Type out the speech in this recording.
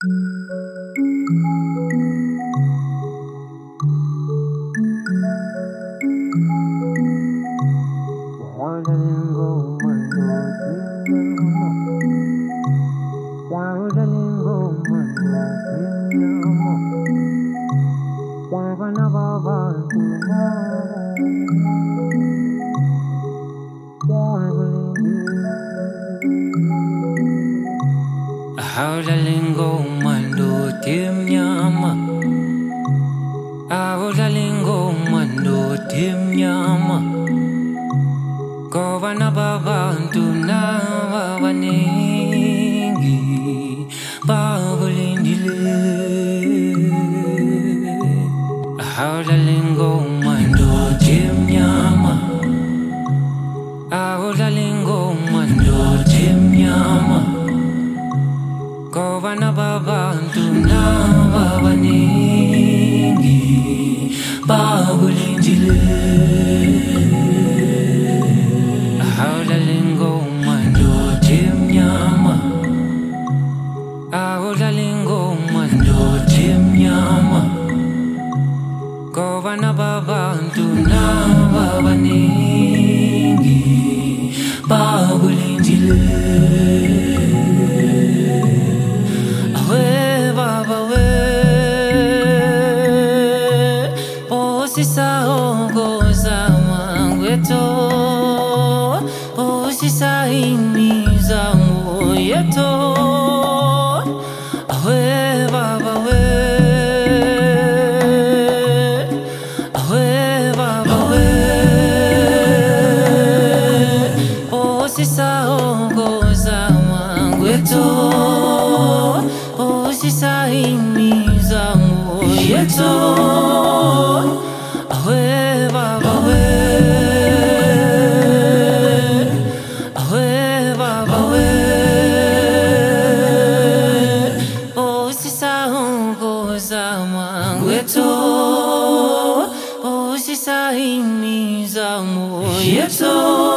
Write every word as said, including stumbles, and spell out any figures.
Howlalingo mando tim nyama, howlalingo mando tim nyama. Kovana babantu na wawaningi babulindile. Howlalingo mando tim nyama, howlalingo mando tim nyama. Kovana babantu na wawaningi babulindile. Howlalingo mando tim nyama, howlalingo mando tim nyama. Kovana babantu na wawaningi babulindile. Osisa imiza moyeto, awe baba we, awe baba we. Osisa ongoza mangweto, osisa imiza moyeto, awe baba we. Osisa imiza moyeto.